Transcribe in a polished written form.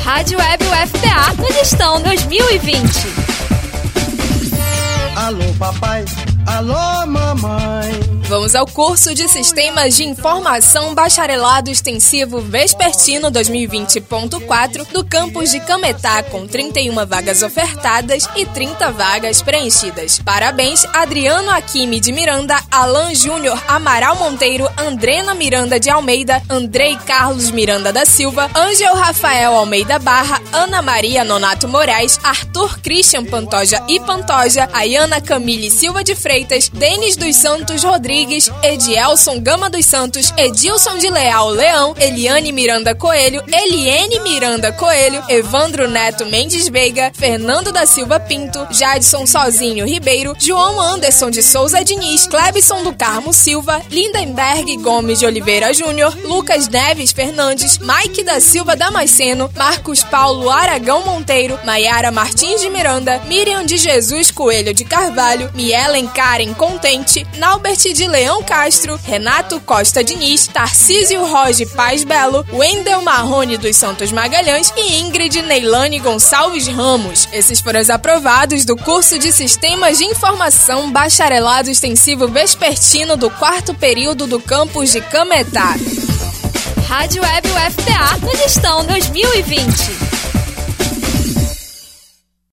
Rádio Web UFPA no Gestão 2020. Alô papai, alô mamãe. Vamos ao curso de Sistemas de Informação Bacharelado Extensivo Vespertino 2020.4 do campus de Cametá, com 31 vagas ofertadas e 30 vagas preenchidas. Parabéns, Adriano Aquime de Miranda, Alan Júnior Amaral Monteiro, Andrena Miranda de Almeida, Andrei Carlos Miranda da Silva, Ângel Rafael Almeida Barra, Ana Maria Nonato Moraes, Arthur Christian Pantoja e Pantoja, Ayana Camille Silva de Freitas, Denis dos Santos Rodrigues, Edielson Gama dos Santos, Edilson de Leal Leão, Eliane Miranda Coelho, Eliene Miranda Coelho, Evandro Neto Mendes Veiga, Fernando da Silva Pinto, Jadson Sozinho Ribeiro, João Anderson de Souza Diniz, Clebson do Carmo Silva, Lindenberg Gomes de Oliveira Júnior, Lucas Neves Fernandes, Mike da Silva Damasceno, Marcos Paulo Aragão Monteiro, Maiara Martins de Miranda, Miriam de Jesus Coelho de Carvalho, Mielen Karen Contente, Naubert de Leão Castro, Renato Costa Diniz, Tarcísio Roge Paz Belo, Wendel Marrone dos Santos Magalhães e Ingrid Neilane Gonçalves Ramos. Esses foram os aprovados do curso de Sistemas de Informação Bacharelado Extensivo Vespertino do 4º período do campus de Cametá. Rádio Web UFPA no Gestão 2020.